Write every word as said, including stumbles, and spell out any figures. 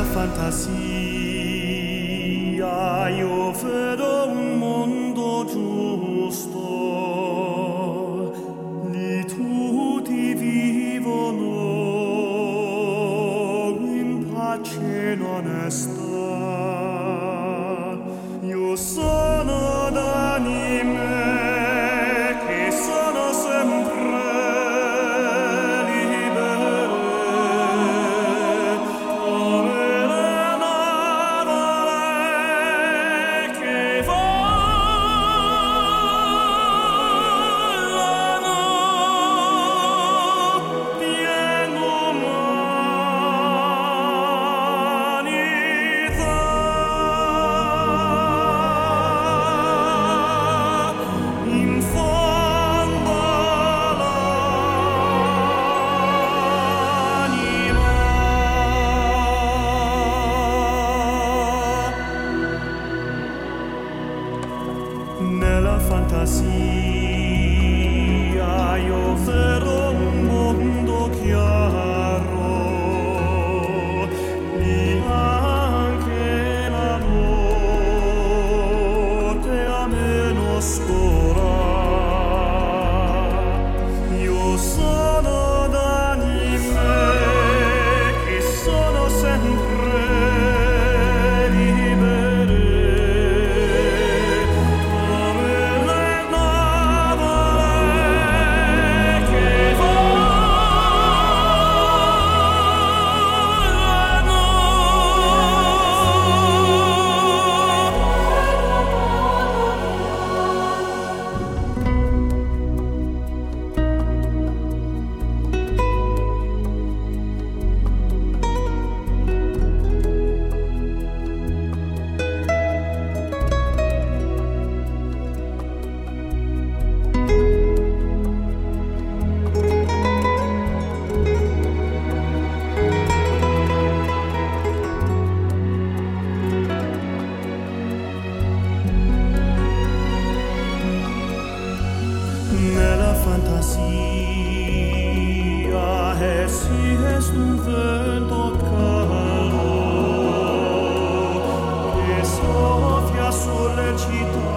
fantasia io vedo un mondo giusto, lì tutti vivono in pace e onestà. Io sono d'anime che sono sempre nella fantasia io vedo un mondo chiaro, lì anche la notte ha meno scora. Io sono d'anime che sono sempre nella fantasia e si è un vento caldo che soffia sulle città.